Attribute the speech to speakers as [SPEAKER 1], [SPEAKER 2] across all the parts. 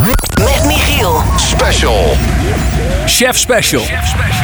[SPEAKER 1] Met Michiel.
[SPEAKER 2] Special.
[SPEAKER 3] Chef Special.
[SPEAKER 4] On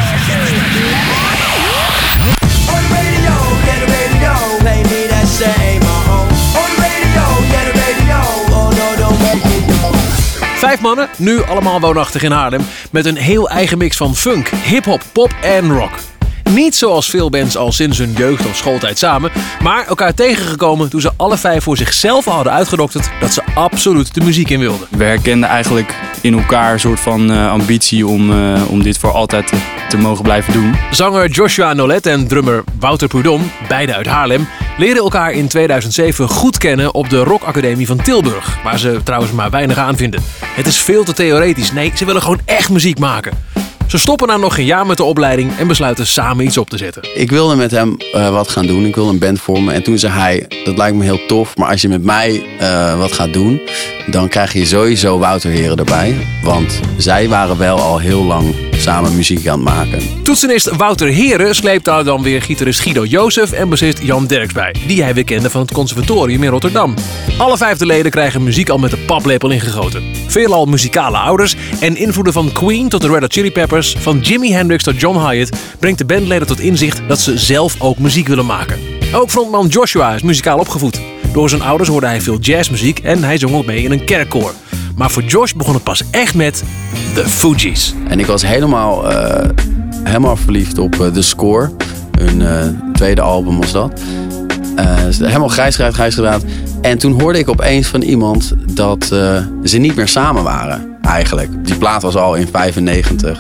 [SPEAKER 4] the radio, yeah, the radio. Play me that shit ain't my own. On the radio, yeah, the radio. Oh no, don't make it go.
[SPEAKER 3] 5 mannen, nu allemaal woonachtig in Haarlem, met een heel eigen mix van funk, hip-hop, pop en rock. Niet zoals veel bands al sinds hun jeugd of schooltijd samen, maar elkaar tegengekomen toen ze alle 5 voor zichzelf al hadden uitgedokterd dat ze absoluut de muziek in wilden.
[SPEAKER 5] We herkenden eigenlijk in elkaar een soort van ambitie om dit voor altijd te mogen blijven doen.
[SPEAKER 3] Zanger Joshua Nolet en drummer Wouter Prudhomme, beide uit Haarlem, leren elkaar in 2007 goed kennen op de Rock Academie van Tilburg, waar ze trouwens maar weinig aan vinden. Het is veel te theoretisch, nee, ze willen gewoon echt muziek maken. Ze stoppen na nog geen jaar met de opleiding en besluiten samen iets op te zetten.
[SPEAKER 6] Ik wilde met hem wat gaan doen. Ik wilde een band vormen. En toen zei hij, dat lijkt me heel tof. Maar als je met mij wat gaat doen, dan krijg je sowieso Wouter Heren erbij. Want zij waren wel al heel lang samen muziek aan het maken.
[SPEAKER 3] Toetsenist Wouter Heren sleept daar dan weer gitarist Guido Jozef en bassist Jan Derks bij, die hij weer kende van het conservatorium in Rotterdam. Alle 5 leden krijgen muziek al met de paplepel ingegoten. Veelal muzikale ouders en invloeden van Queen tot de Red Hot Chili Peppers, van Jimi Hendrix tot John Hyatt, brengt de bandleden tot inzicht dat ze zelf ook muziek willen maken. Ook frontman Joshua is muzikaal opgevoed. Door zijn ouders hoorde hij veel jazzmuziek en hij zong ook mee in een kerkkoor. Maar voor Josh begon het pas echt met The Fugees.
[SPEAKER 6] En ik was helemaal verliefd op The Score. Hun tweede album was dat. Helemaal grijs gedraaid. En toen hoorde ik opeens van iemand dat ze niet meer samen waren, eigenlijk. Die plaat was al in 95.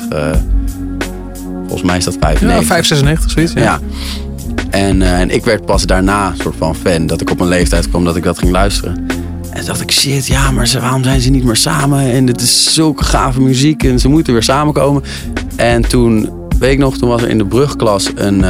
[SPEAKER 6] Volgens mij is dat 95.
[SPEAKER 3] Ja, 596, zoiets.
[SPEAKER 6] Ja. En ik werd pas daarna soort van fan. Dat ik op een leeftijd kwam dat ik dat ging luisteren. En toen dacht ik, shit, ja, maar waarom zijn ze niet meer samen? En het is zulke gave muziek en ze moeten weer samenkomen. En toen, weet ik nog, toen was er in de brugklas een...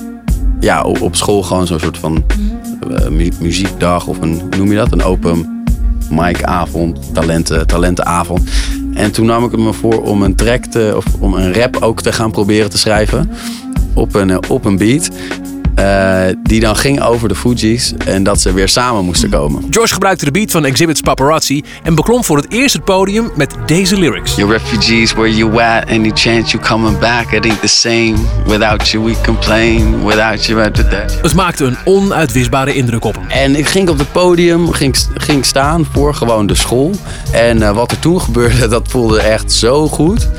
[SPEAKER 6] op school gewoon zo'n soort van muziekdag of hoe noem je dat? Een open mic avond, talentenavond. En toen nam ik het me voor om een track om een rap ook te gaan proberen te schrijven op een beat. Die dan ging over de Fugees en dat ze weer samen moesten komen.
[SPEAKER 3] Josh gebruikte de beat van Exhibit's Paparazzi en beklom voor het eerst het podium met deze lyrics.
[SPEAKER 6] Your refugees, where you at? Any chance you coming back? It ain't the same. Without you we complain. Without you I did that.
[SPEAKER 3] Het maakte een onuitwisbare indruk op hem.
[SPEAKER 6] En ik ging op het podium, ging staan voor gewoon de school. En wat er toen gebeurde, dat voelde echt zo goed.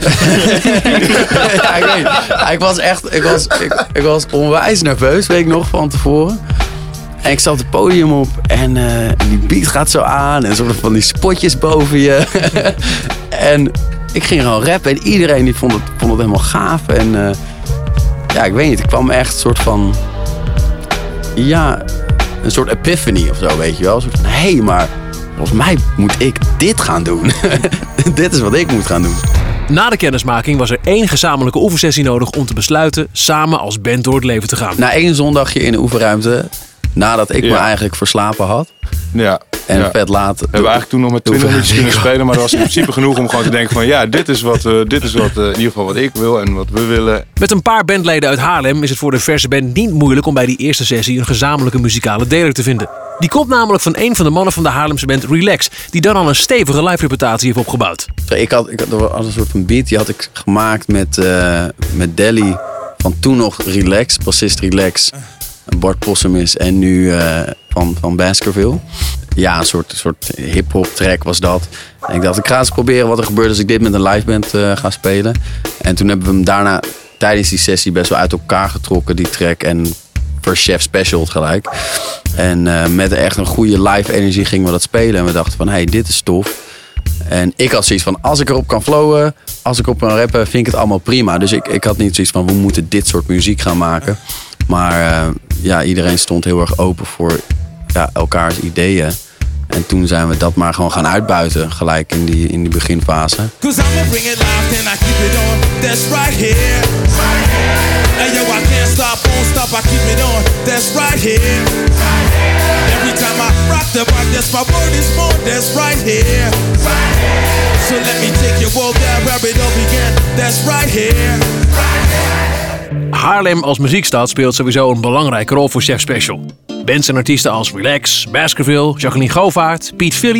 [SPEAKER 6] Ja, ik weet. Ik was onwijs nerveus, weet ik nog, van tevoren. En ik zat het podium op en die beat gaat zo aan en soort van die spotjes boven je. En ik ging gewoon rappen en iedereen die vond het helemaal gaaf. En ik weet niet, ik kwam echt een soort van, een soort epiphany of zo, weet je wel. Een soort van, hé, maar volgens mij moet ik dit gaan doen. Dit is wat ik moet gaan doen.
[SPEAKER 3] Na de kennismaking was er 1 gezamenlijke oefensessie nodig om te besluiten samen als band door het leven te gaan.
[SPEAKER 6] Na 1 zondagje in de oefenruimte, nadat ik me eigenlijk verslapen had.
[SPEAKER 7] Ja.
[SPEAKER 6] En vet laat.
[SPEAKER 7] Hebben we eigenlijk toen nog met 20 minuten kunnen spelen, maar dat was in principe genoeg om gewoon te denken van ja, dit is wat in ieder geval wat ik wil en wat we willen.
[SPEAKER 3] Met een paar bandleden uit Haarlem is het voor de verse band niet moeilijk om bij die eerste sessie een gezamenlijke muzikale deler te vinden. Die komt namelijk van een van de mannen van de Haarlemse band Relax, die dan al een stevige live reputatie heeft opgebouwd.
[SPEAKER 6] Ik had een soort van beat, die had ik gemaakt met Delly van toen nog Relax, bassist Relax, Bart Possemis en nu van Baskerville. Ja, een soort hip-hop track was dat. En ik dacht, ik ga eens proberen wat er gebeurt als ik dit met een liveband ga spelen. En toen hebben we hem daarna tijdens die sessie best wel uit elkaar getrokken, die track. En voor Chef Special gelijk. En met echt een goede live energie gingen we dat spelen. En we dachten van, hey, dit is tof. En ik had zoiets van, als ik erop kan flowen, als ik op kan rappen, vind ik het allemaal prima. Dus ik had niet zoiets van, we moeten dit soort muziek gaan maken. Maar iedereen stond heel erg open voor elkaars ideeën. En toen zijn we dat maar gewoon gaan uitbuiten, gelijk in die beginfase.
[SPEAKER 4] Cause I'ma bring it live and I keep it on. That's right here. And yo, I can't stop, won't stop, I keep it on. That's right here. Every time I rock the mic, that's my word is born. That's right here. So let me take you all down where it all began. That's right here.
[SPEAKER 3] Haarlem als muziekstad speelt sowieso een belangrijke rol voor Chef Special. Bands en artiesten als Relax, Baskerville, Jacqueline Govaert, Piet Philly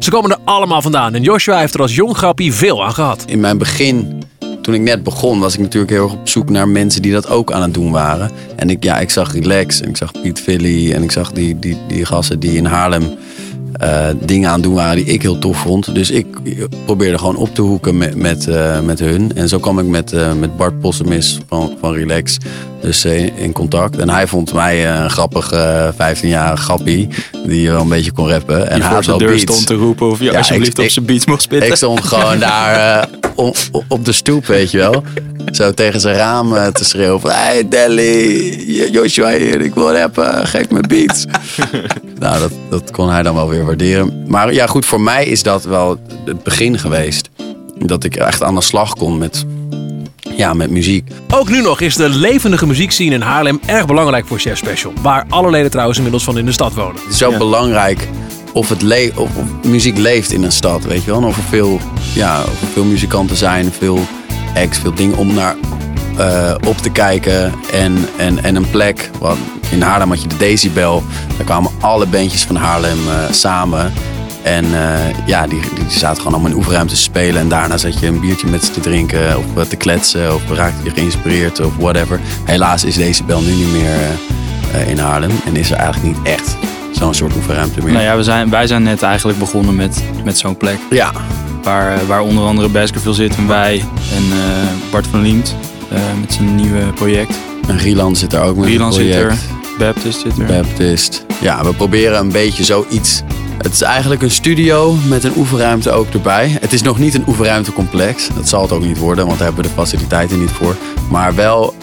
[SPEAKER 3] Ze komen er allemaal vandaan en Joshua heeft er als jong grappie veel aan gehad.
[SPEAKER 6] In mijn begin, toen ik net begon, was ik natuurlijk heel erg op zoek naar mensen die dat ook aan het doen waren. En ik zag Relax en ik zag Piet Philly en ik zag die gasten die in Haarlem dingen aan het doen waren die ik heel tof vond. Dus ik probeerde gewoon op te hoeken met hun. En zo kwam ik met Bart Possemis van Relax dus in contact. En hij vond mij een grappige 15-jarige grappie die wel een beetje kon rappen. En
[SPEAKER 5] hij
[SPEAKER 6] had
[SPEAKER 5] voor de deur stond te roepen of je alsjeblieft op zijn beats mocht spitten.
[SPEAKER 6] Ik stond gewoon daar op de stoep, weet je wel. Zo tegen zijn raam te schreeuwen van... Hey Delly, Joshua hier, ik wil rappen, geef me beats. Nou, dat kon hij dan wel weer waarderen. Maar ja, goed, voor mij is dat wel het begin geweest. Dat ik echt aan de slag kon met muziek.
[SPEAKER 3] Ook nu nog is de levendige muziekscene in Haarlem erg belangrijk voor Chef Special. Waar alle leden trouwens inmiddels van in de stad wonen.
[SPEAKER 6] Het is ook belangrijk of muziek leeft in een stad, weet je wel. Of er veel muzikanten zijn, veel acts, veel dingen om naar op te kijken. En een plek. Want in Haarlem had je de Decibel. Daar kwamen alle bandjes van Haarlem samen. En die zaten gewoon allemaal in oefenruimte te spelen. En daarna zat je een biertje met ze te drinken of te kletsen. Of raakte je geïnspireerd of whatever. Helaas is Decibel nu niet meer in Haarlem. En is er eigenlijk niet echt zo'n soort oefenruimte meer.
[SPEAKER 5] Nou ja, wij zijn net eigenlijk begonnen met zo'n plek.
[SPEAKER 6] Ja.
[SPEAKER 5] Waar onder andere Baskerville zit en wij. En Bart van Liemt met zijn nieuwe project.
[SPEAKER 6] En Rieland zit er ook met een project.
[SPEAKER 5] Zit er. Baptist zit er.
[SPEAKER 6] Baptist. Ja, we proberen een beetje zoiets. Het is eigenlijk een studio met een oefenruimte ook erbij. Het is nog niet een oefenruimtecomplex. Dat zal het ook niet worden, want daar hebben we de faciliteiten niet voor. Maar wel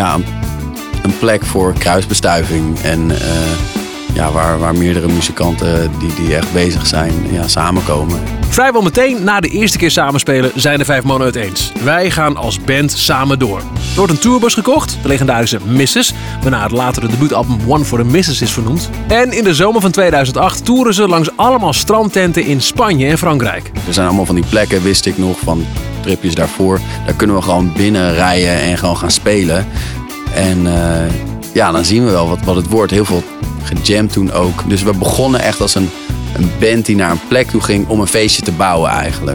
[SPEAKER 6] een plek voor kruisbestuiving. En waar meerdere muzikanten die echt bezig zijn samenkomen.
[SPEAKER 3] Vrijwel meteen na de eerste keer samenspelen zijn de 5 mannen het eens. Wij gaan als band samen door. Er wordt een tourbus gekocht, de legendarische Misses, waarna het latere debuutalbum One for the Misses is vernoemd. En in de zomer van 2008 toeren ze langs allemaal strandtenten in Spanje en Frankrijk.
[SPEAKER 6] Er zijn allemaal van die plekken, wist ik nog, van tripjes daarvoor. Daar kunnen we gewoon binnen rijden en gewoon gaan spelen. En dan zien we wel wat het wordt. Heel veel gejamd toen ook. Dus we begonnen echt als een band die naar een plek toe ging om een feestje te bouwen eigenlijk.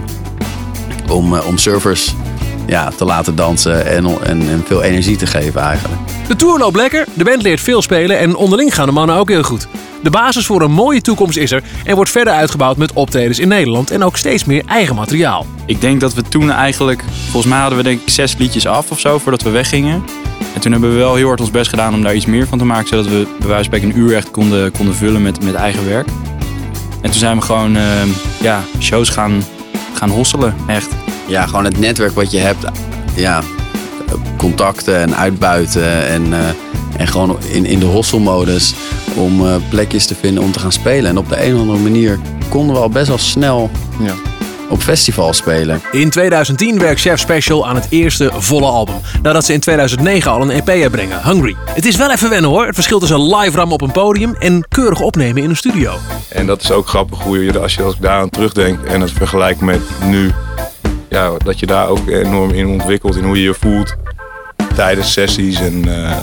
[SPEAKER 6] Om surfers te laten dansen en veel energie te geven eigenlijk.
[SPEAKER 3] De tour loopt lekker, de band leert veel spelen en onderling gaan de mannen ook heel goed. De basis voor een mooie toekomst is er en wordt verder uitgebouwd met optredens in Nederland en ook steeds meer eigen materiaal.
[SPEAKER 5] Ik denk dat we toen eigenlijk, volgens mij hadden we denk ik 6 liedjes af of zo voordat we weggingen. En toen hebben we wel heel hard ons best gedaan om daar iets meer van te maken, zodat we bij wijze van spreken een uur echt konden vullen met eigen werk. En toen zijn we gewoon shows gaan hosselen, echt.
[SPEAKER 6] Ja, gewoon het netwerk wat je hebt. Ja, contacten en uitbuiten en gewoon in de hosselmodus om plekjes te vinden om te gaan spelen. En op de een of andere manier konden we al best wel snel op festivals spelen.
[SPEAKER 3] In 2010 werkt Chef Special aan het eerste volle album. Nadat ze in 2009 al een EP uitbrengen, Hungry. Het is wel even wennen hoor. Het verschil tussen live rammen op een podium en keurig opnemen in een studio.
[SPEAKER 7] En dat is ook grappig hoe je, als ik daar aan terugdenk en het vergelijkt met nu. Ja, dat je daar ook enorm in ontwikkelt in hoe je je voelt tijdens sessies. En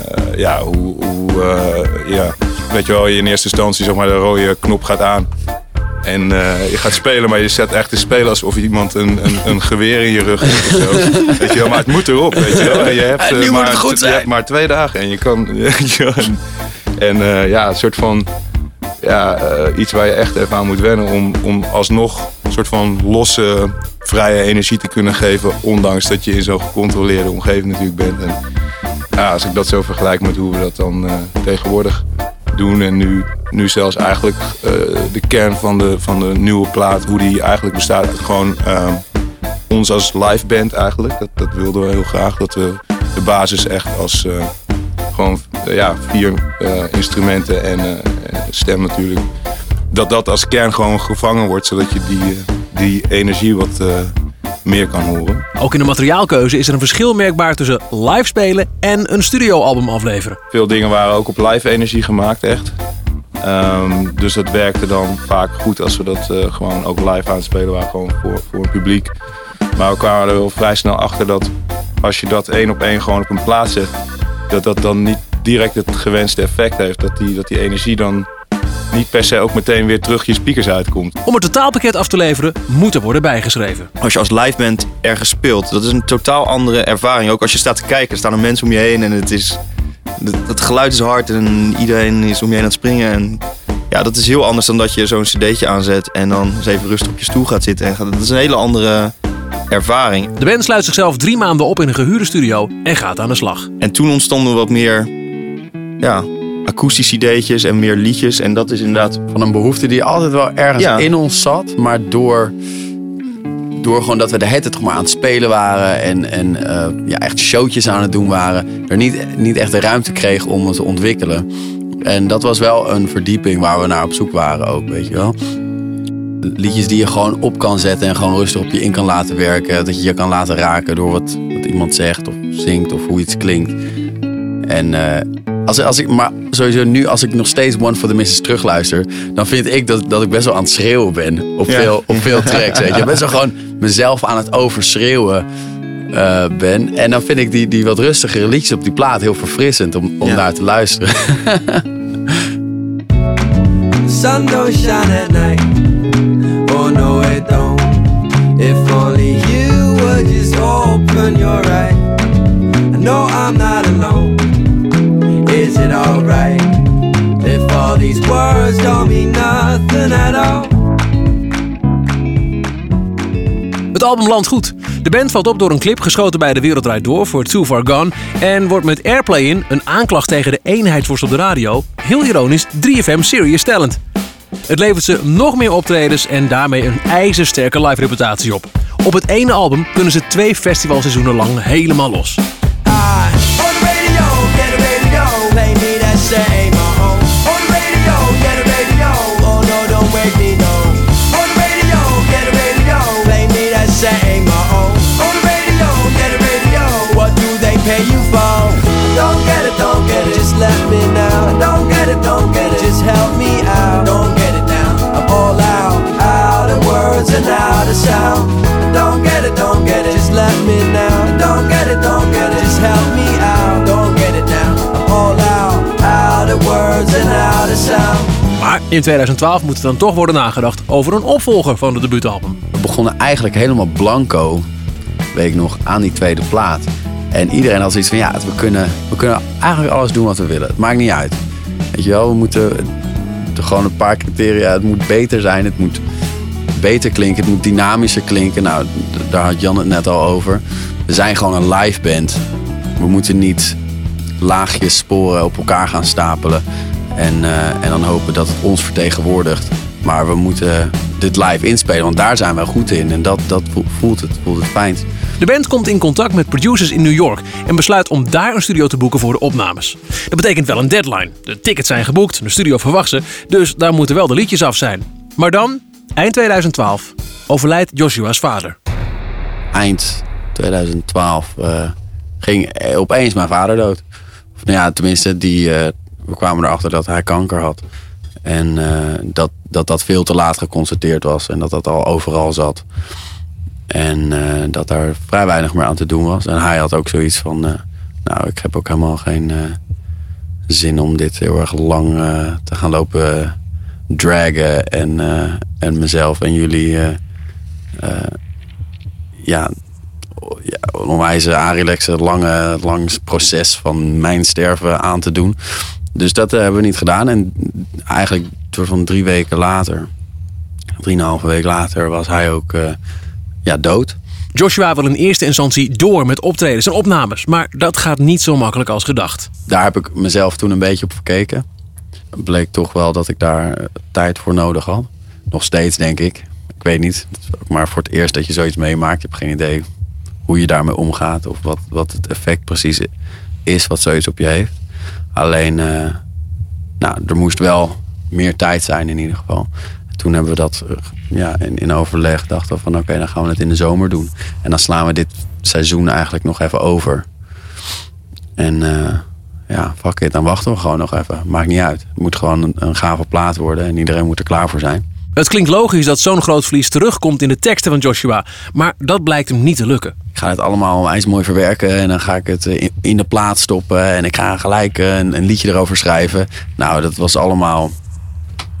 [SPEAKER 7] weet je wel, je in eerste instantie zeg maar de rode knop gaat aan. En je gaat spelen, maar je zet echt te spelen alsof iemand een geweer in je rug heeft of zo. Weet je wel, maar het moet erop, weet je wel. En je hebt, maar 2 dagen en je kan... een soort van... iets waar je echt even aan moet wennen om alsnog een soort van losse, vrije energie te kunnen geven. Ondanks dat je in zo'n gecontroleerde omgeving natuurlijk bent. En als ik dat zo vergelijk met hoe we dat dan tegenwoordig doen. En nu zelfs eigenlijk de kern van de nieuwe plaat, hoe die eigenlijk bestaat uit gewoon ons als live band eigenlijk. Dat wilden we heel graag. Dat we de basis echt als gewoon 4 instrumenten en stem natuurlijk. Dat als kern gewoon gevangen wordt, zodat je die energie wat meer kan horen.
[SPEAKER 3] Ook in de materiaalkeuze is er een verschil merkbaar tussen live spelen en een studioalbum afleveren.
[SPEAKER 7] Veel dingen waren ook op live energie gemaakt, echt. Dus dat werkte dan vaak goed als we dat gewoon ook live aan het spelen waren, gewoon voor het publiek. Maar we kwamen er wel vrij snel achter dat als je dat 1 op 1 gewoon op een plaat zet, dat dan niet direct het gewenste effect heeft. Dat die energie dan niet per se ook meteen weer terug je speakers uitkomt.
[SPEAKER 3] Om het totaalpakket af te leveren, moet er worden bijgeschreven.
[SPEAKER 1] Als je als liveband ergens speelt, dat is een totaal andere ervaring. Ook als je staat te kijken, staan er mensen om je heen en het geluid is hard en iedereen is om je heen aan het springen. En ja, dat is heel anders dan dat je zo'n cd'tje aanzet en dan eens even rustig op je stoel gaat zitten. Dat is een hele andere ervaring.
[SPEAKER 3] De band sluit zichzelf 3 maanden op in een gehuurde studio en gaat aan de slag.
[SPEAKER 1] En toen ontstonden wat meer akoestische cd'tjes en meer liedjes. En dat is inderdaad
[SPEAKER 6] Van een behoefte die altijd wel ergens in ons zat. Maar door gewoon dat we de hele tijd maar aan het spelen waren. En echt showtjes aan het doen waren. Er niet echt de ruimte kregen om het te ontwikkelen. En dat was wel een verdieping waar we naar op zoek waren ook, weet je wel. Liedjes die je gewoon op kan zetten en gewoon rustig op je in kan laten werken. Dat je je kan laten raken door wat iemand zegt of zingt of hoe iets klinkt. En maar sowieso nu, als ik nog steeds One for the Misses terugluister, dan vind ik dat ik best wel aan het schreeuwen ben op veel tracks. Weet je. Best wel gewoon mezelf aan het overschreeuwen ben. En dan vind ik die wat rustigere liedjes op die plaat heel verfrissend om naar te luisteren.
[SPEAKER 2] Sun don't shine at night. Oh no it don't. If only you would just open your eyes. I know I'm not alone. Is it alright if all these words don't mean nothing at all?
[SPEAKER 3] Het album landt goed. De band valt op door een clip geschoten bij De Wereld Draait Door voor Too Far Gone en wordt met Airplay in, een aanklacht tegen de eenheidsworst op de radio, heel ironisch 3FM Serious Talent. Het levert ze nog meer optredens en daarmee een ijzersterke live reputatie op. Op het ene album kunnen ze 2 festivalseizoenen lang helemaal los.
[SPEAKER 2] Don't get it, just let me know. Don't get it, just help me out. Don't get it now, I'm all out of words and out of sound. Don't get it, just let me know. Don't get it, just help me out. Don't get it now, I'm all out of words and out of sound.
[SPEAKER 3] Maar in 2012 moet er dan toch worden nagedacht over een opvolger van het debuutalbum.
[SPEAKER 6] We begonnen eigenlijk helemaal blanco, weet ik nog, aan die tweede plaat. En iedereen had zoiets van, we kunnen eigenlijk alles doen wat we willen. Het maakt niet uit. Weet je wel, we moeten gewoon een paar criteria. Het moet beter zijn, het moet beter klinken, het moet dynamischer klinken. Nou, daar had Jan het net al over. We zijn gewoon een live band. We moeten niet laagjes sporen op elkaar gaan stapelen. En dan hopen dat het ons vertegenwoordigt. Maar we moeten dit live inspelen, want daar zijn wij goed in. En dat voelt het fijn.
[SPEAKER 3] De band komt in contact met producers in New York en besluit om daar een studio te boeken voor de opnames. Dat betekent wel een deadline. De tickets zijn geboekt, de studio verwacht ze, dus daar moeten wel de liedjes af zijn. Maar dan, eind 2012, overlijdt Joshua's vader.
[SPEAKER 6] Eind 2012 ging opeens mijn vader dood. Of, nou ja, tenminste, we kwamen erachter dat hij kanker had. En dat veel te laat geconstateerd was en dat al overal zat. En dat daar vrij weinig meer aan te doen was. En hij had ook zoiets van, ik heb ook helemaal geen zin om dit heel erg lang te gaan lopen dragen. En mezelf en jullie onwijze aanrelaxen, lang proces van mijn sterven aan te doen. Dus dat hebben we niet gedaan. En eigenlijk door van 3 weken later, 3,5 week later, was hij ook dood.
[SPEAKER 3] Joshua wil in eerste instantie door met optredens en opnames. Maar dat gaat niet zo makkelijk als gedacht.
[SPEAKER 6] Daar heb ik mezelf toen een beetje op verkeken. Het bleek toch wel dat ik daar tijd voor nodig had. Nog steeds, denk ik. Ik weet niet. Maar voor het eerst dat je zoiets meemaakt. Je hebt geen idee hoe je daarmee omgaat. Of wat het effect precies is wat zoiets op je heeft. Alleen, er moest wel meer tijd zijn in ieder geval. Toen hebben we dat in overleg dachten we van oké, dan gaan we het in de zomer doen. En dan slaan we dit seizoen eigenlijk nog even over. En fuck it, dan wachten we gewoon nog even. Maakt niet uit. Het moet gewoon een gave plaat worden en iedereen moet er klaar voor zijn.
[SPEAKER 3] Het klinkt logisch dat zo'n groot verlies terugkomt in de teksten van Joshua. Maar dat blijkt hem niet te lukken.
[SPEAKER 6] Ik ga het allemaal ijsmooi verwerken en dan ga ik het in de plaat stoppen. En ik ga gelijk een liedje erover schrijven. Nou, dat was allemaal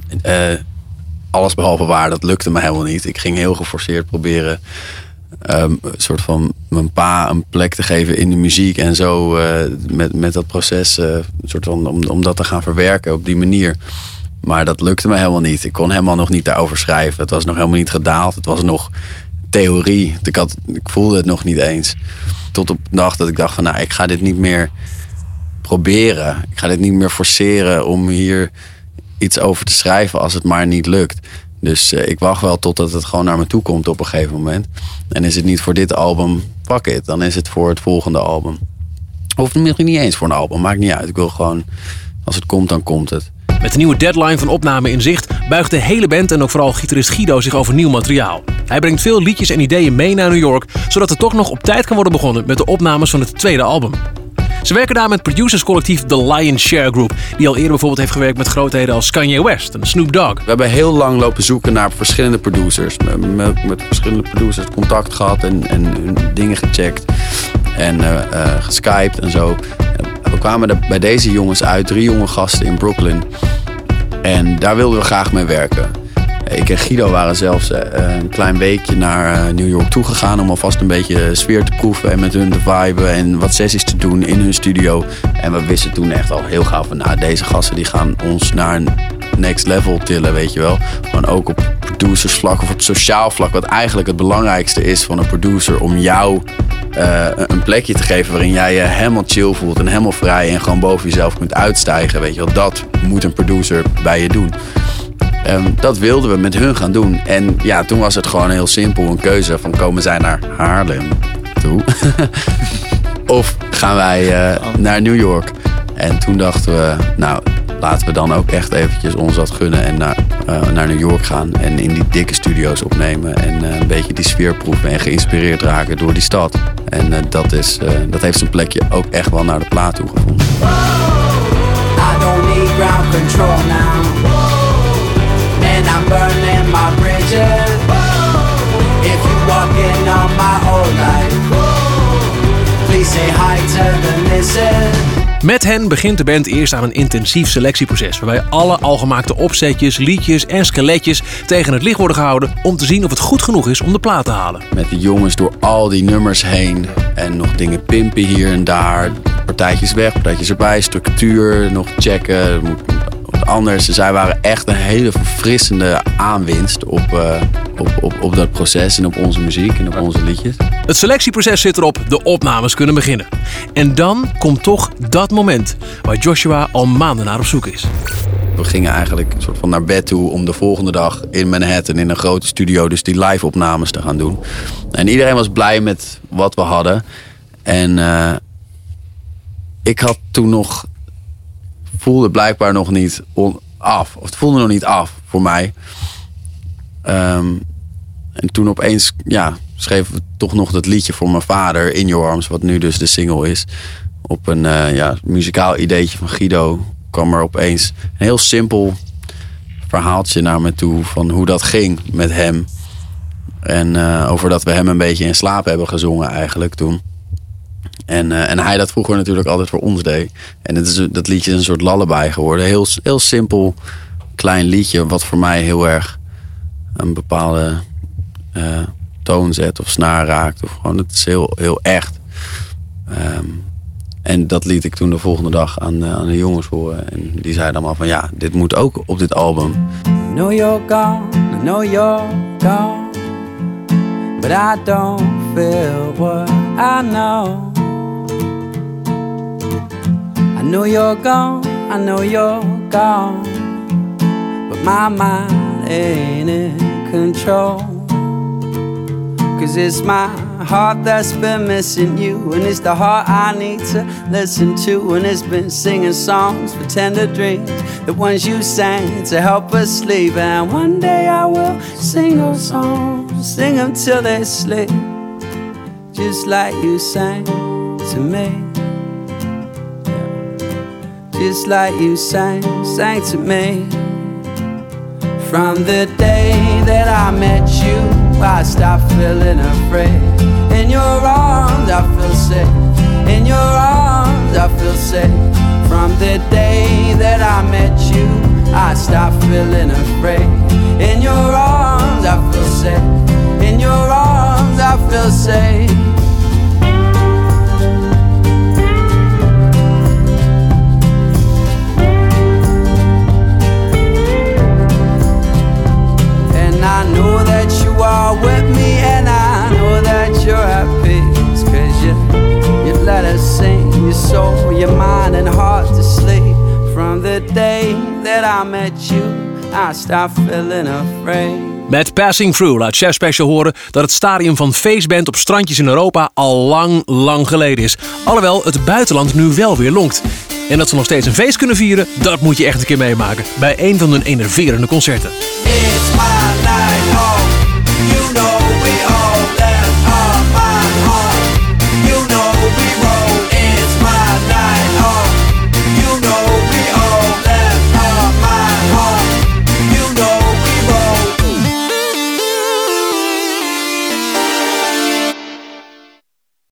[SPEAKER 6] alles behalve waar, dat lukte me helemaal niet. Ik ging heel geforceerd proberen een soort van mijn pa een plek te geven in de muziek. En zo met dat proces, soort van, om dat te gaan verwerken op die manier. Maar dat lukte me helemaal niet. Ik kon helemaal nog niet daarover schrijven. Het was nog helemaal niet gedaald. Het was nog theorie. Ik voelde het nog niet eens. Tot op de dag dat ik dacht van, nou, ik ga dit niet meer proberen. Ik ga dit niet meer forceren om hier iets over te schrijven als het maar niet lukt. Dus ik wacht wel totdat het gewoon naar me toe komt op een gegeven moment. En is het niet voor dit album, fuck it. Dan is het voor het volgende album. Of misschien niet eens voor een album, maakt niet uit. Ik wil gewoon, als het komt, dan komt het.
[SPEAKER 3] Met de nieuwe deadline van opname in zicht buigt de hele band en ook vooral gitarist Guido zich over nieuw materiaal. Hij brengt veel liedjes en ideeën mee naar New York, zodat er toch nog op tijd kan worden begonnen met de opnames van het tweede album. Ze werken daar met producerscollectief The Lion's Share Group, die al eerder bijvoorbeeld heeft gewerkt met grootheden als Kanye West en Snoop Dogg.
[SPEAKER 6] We hebben heel lang lopen zoeken naar verschillende producers. Met verschillende producers contact gehad en hun dingen gecheckt. En geskyped en zo. We kwamen er bij deze jongens uit, 3 jonge gasten in Brooklyn. En daar wilden we graag mee werken. Ik en Guido waren zelfs een klein weekje naar New York toegegaan om alvast een beetje sfeer te proeven en met hun te viben en wat sessies te doen in hun studio. En we wisten toen echt al heel gauw van, nou, deze gasten die gaan ons naar een next level tillen, weet je wel. Gewoon ook op producersvlak of op sociaal vlak, wat eigenlijk het belangrijkste is van een producer, om jou een plekje te geven waarin jij je helemaal chill voelt en helemaal vrij en gewoon boven jezelf kunt uitstijgen, weet je wel. Dat moet een producer bij je doen. Dat wilden we met hun gaan doen. En ja, toen was het gewoon heel simpel een keuze van, komen zij naar Haarlem toe? Of gaan wij naar New York? En toen dachten we, nou, laten we dan ook echt eventjes ons dat gunnen en naar New York gaan. En in die dikke studio's opnemen en een beetje die sfeer proeven en geïnspireerd raken door die stad. En dat heeft zijn plekje ook echt wel naar de plaat toe gevonden.
[SPEAKER 2] I don't need ground control now. And I'm burning my bridges. If you walking on my old life, please say hi to the missus.
[SPEAKER 3] Met hen begint de band eerst aan een intensief selectieproces, waarbij alle al gemaakte opzetjes, liedjes en skeletjes tegen het licht worden gehouden om te zien of het goed genoeg is om de plaat te halen.
[SPEAKER 6] Met de jongens door al die nummers heen en nog dingen pimpen hier en daar, partijtjes weg, partijtjes erbij, structuur nog checken. Anders. Zij waren echt een hele verfrissende aanwinst op dat proces en op onze muziek en op onze liedjes.
[SPEAKER 3] Het selectieproces zit erop, de opnames kunnen beginnen. En dan komt toch dat moment waar Joshua al maanden naar op zoek is.
[SPEAKER 6] We gingen eigenlijk een soort van naar bed toe om de volgende dag in Manhattan in een grote studio dus die live opnames te gaan doen. En iedereen was blij met wat we hadden. En ik had toen nog, voelde blijkbaar nog niet af. Of het voelde nog niet af voor mij. En toen opeens schreven we toch nog dat liedje voor mijn vader, In Your Arms, wat nu dus de single is. Op een muzikaal ideetje van Guido kwam er opeens een heel simpel verhaaltje naar me toe van hoe dat ging met hem. En over dat we hem een beetje in slaap hebben gezongen eigenlijk toen. En hij dat vroeger natuurlijk altijd voor ons deed. En dat liedje is een soort lullaby geworden. Heel simpel, klein liedje wat voor mij heel erg een bepaalde toon zet of snaar raakt. Of gewoon, het is heel, heel echt. En dat liet ik toen de volgende dag aan de jongens horen. En die zeiden allemaal van ja, dit moet ook op dit album.
[SPEAKER 2] I know you're gone, I know you're gone. But I don't feel what I know. I know you're gone, I know you're gone. But my mind ain't in control. 'Cause it's my heart that's been missing you. And it's the heart I need to listen to. And it's been singing songs for tender dreams, the ones you sang to help us sleep. And one day I will sing those songs, sing them till they sleep, just like you sang to me. Just like you sang to me. From the day that I met you, I stopped feeling afraid. In your arms I feel safe. In your arms I feel safe. From the day that I met you, I stop feeling afraid. In your arms I feel safe. In your arms I feel safe. And I know that you are with me, and I know that you're at peace, 'cause you let us sing your soul, your mind and heart to sleep. From the day that I met you, I stopped feeling afraid.
[SPEAKER 3] Met Passing Through laat Chef Special horen dat het stadium van feestband op strandjes in Europa al lang geleden is. Alhoewel het buitenland nu wel weer lonkt. En dat ze nog steeds een feest kunnen vieren, dat moet je echt een keer meemaken. Bij een van hun enerverende concerten.
[SPEAKER 2] It's my life.